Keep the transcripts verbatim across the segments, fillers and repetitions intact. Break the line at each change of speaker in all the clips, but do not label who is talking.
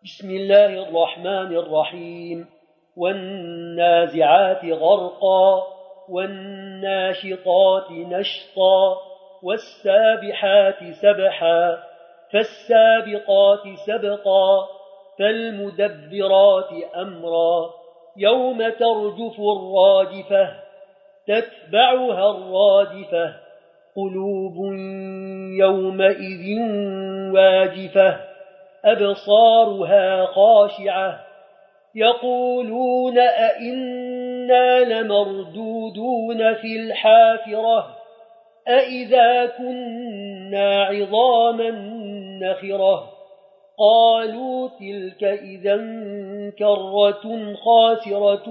بسم الله الرحمن الرحيم والنازعات غرقا والناشطات نشطا والسابحات سبحا فالسابقات سبقا فالمدبرات أمرا يوم ترجف الراجفة تتبعها الرادفة قلوب يومئذ واجفة أبصارها خاشعة يقولون أئنا لمردودون في الحافرة أئذا كنا عظاما نخرة قالوا تلك إذا كرة خاسرة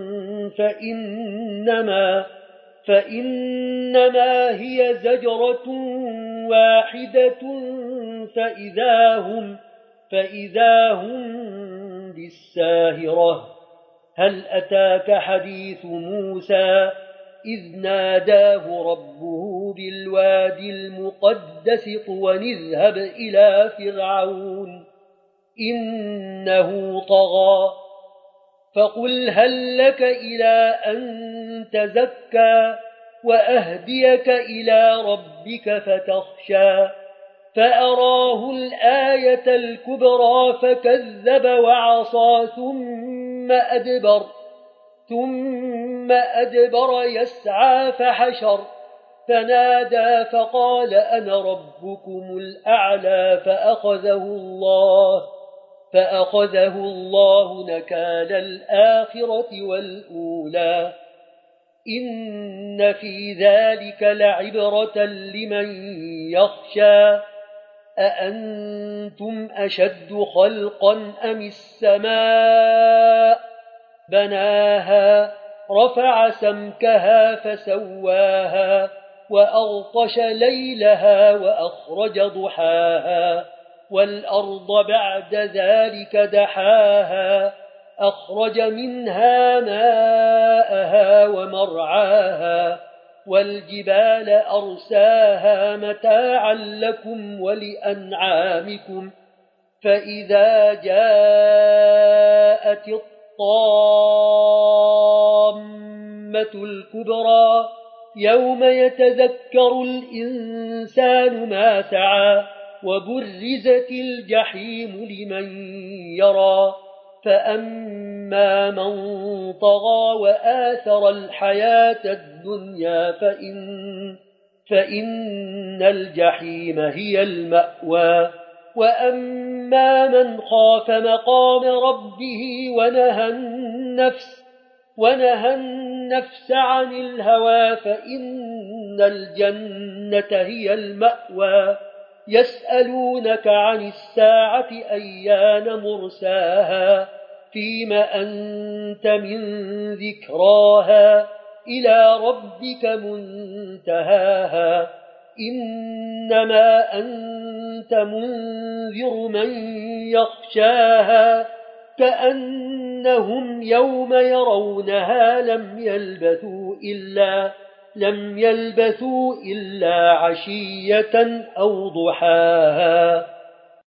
فإنما, فإنما هي زجرة واحدة فإذا هم فإذا هم بالساهرة هل أتاك حديث موسى إذ ناداه ربه بالوادي المقدس طوى اذهب إلى فرعون إنه طغى فقل هل لك إلى أن تزكى وأهديك إلى ربك فتخشى فأراه الآية الكبرى فكذب وعصى ثم أدبر ثم أدبر يسعى فحشر فنادى فقال أنا ربكم الأعلى فأخذه الله فأخذه الله نكال الآخرة والأولى إن في ذلك لعبرة لمن يخشى أأنتم أشد خلقا أم السماء بناها رفع سمكها فسواها وأغطش ليلها وأخرج ضحاها والأرض بعد ذلك دحاها أخرج منها ماءها ومرعاها والجبال أرساها متاعا لكم ولأنعامكم فإذا جاءت الطامة الكبرى يوم يتذكر الإنسان ما سعى وبرزت الجحيم لمن يرى فأما من طغى وآثر الحياة الدنيا فإن, فإن الجحيم هي المأوى وأما من خاف مقام ربه ونهى النفس, ونهى النفس عن الهوى فإن الجنة هي المأوى يسألونك عن الساعة أيان مرساها فيما أنت من ذكراها إلى ربك منتهاها إنما أنت منذر من يخشاها كأنهم يوم يرونها لم يلبثوا إلا لم يلبثوا إلا عشية أو ضحاها